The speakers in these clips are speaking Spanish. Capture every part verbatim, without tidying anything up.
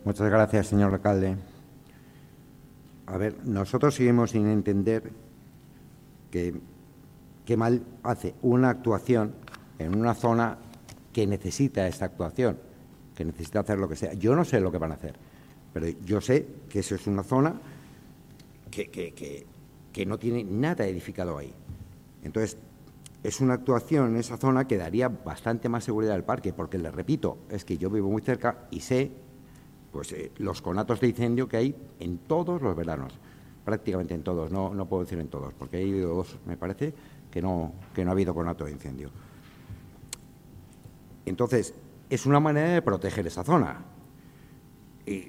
Muchas gracias, señor alcalde. A ver, nosotros seguimos sin entender que qué mal hace una actuación en una zona que necesita esta actuación, que necesita hacer lo que sea. Yo no sé lo que van a hacer, pero yo sé que eso es una zona que, que, que, que no tiene nada edificado ahí. Entonces, es una actuación en esa zona que daría bastante más seguridad al parque, porque, les repito, es que yo vivo muy cerca y sé pues, eh, los conatos de incendio que hay en todos los veranos, prácticamente en todos, no, no puedo decir en todos, porque hay dos, me parece, que no, que no ha habido conato de incendio. Entonces, es una manera de proteger esa zona. Y,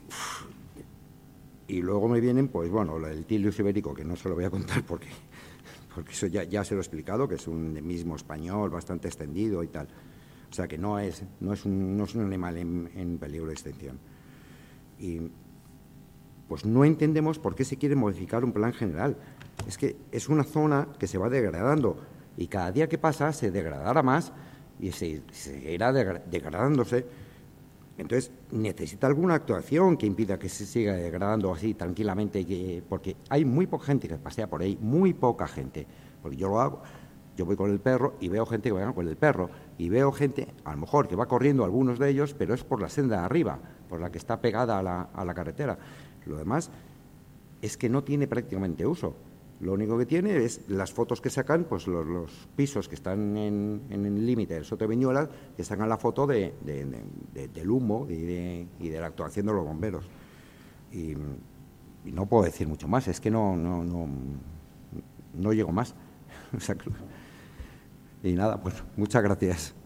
y luego me vienen, pues bueno, el Tilius ibérico, que no se lo voy a contar porque, porque eso ya, ya se lo he explicado, que es un endemismo español bastante extendido y tal. O sea, que no es, no es, un, no es un animal en, en peligro de extinción. Y pues no entendemos por qué se quiere modificar un plan general. Es que es una zona que se va degradando y cada día que pasa se degradará más y se, se irá degradándose. Entonces, necesita alguna actuación que impida que se siga degradando así tranquilamente, que, porque hay muy poca gente que pasea por ahí, muy poca gente. Porque yo lo hago, yo voy con el perro y veo gente que va con el perro y veo gente, a lo mejor, que va corriendo, algunos de ellos, pero es por la senda de arriba, por la que está pegada a la, a la carretera. Lo demás es que no tiene prácticamente uso. Lo único que tiene es las fotos que sacan, pues los, los pisos que están en, en el límite del Soto de Viñuelas, que sacan la foto de, de, de, de, del humo y de, y de la actuación de los bomberos. Y, y no puedo decir mucho más, es que no, no, no, no llego más. Y nada, pues muchas gracias.